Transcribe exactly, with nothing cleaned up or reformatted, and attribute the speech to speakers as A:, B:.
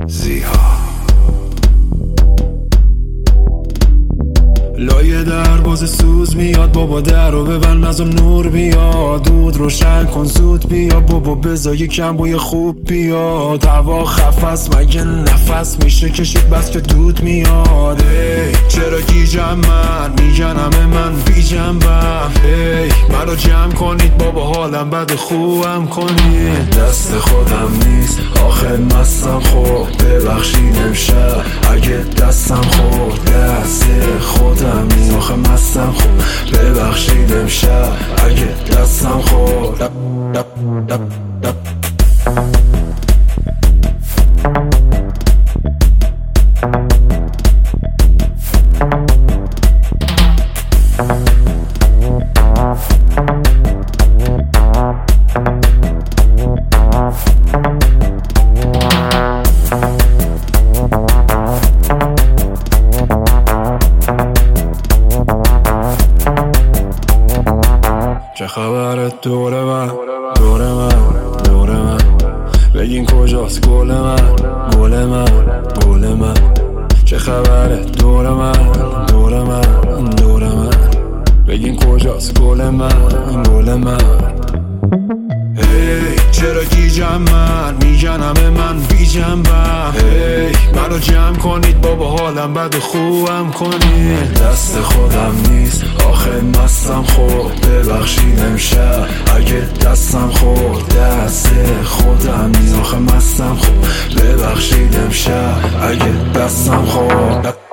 A: زیها لایه دروازه سوز میاد، بابا در رو ببند نزار نور بیاد، دود روشن کن زود بیا بابا بذار یکم بوی خوب بیاد، هوا خفست مگه نفس میشه کشید بس که دود میاد. ای چرا گیجم من میگن همه من بی جنبم، ای منو جمع کنید بابا حالم بد خوبم کنید. دست خودم نیست آخه مستم خورد، ببخشید امشب اگه دستم خورد، دست خودم نیست آخه مستم خورد، ببخشید امشب اگه دستم خورد. دب دب دب دب چه خبرت دور من دور من دور من، بگین کجاست گل من گل من گل من. چه خبرت دور من دور من دور من، بگین کجاست گل من گل من. هی چرا گیجم من میگن همه من بی جنبم، هی منو جمع کنید بابا حالم بد خوبم کنید. دست خودم نیست آخه مستم خورد، ببخشید امشب اگه دستم خورد، دست خودم نیست آخه مستم خورد، ببخشید امشب اگه دستم خورد.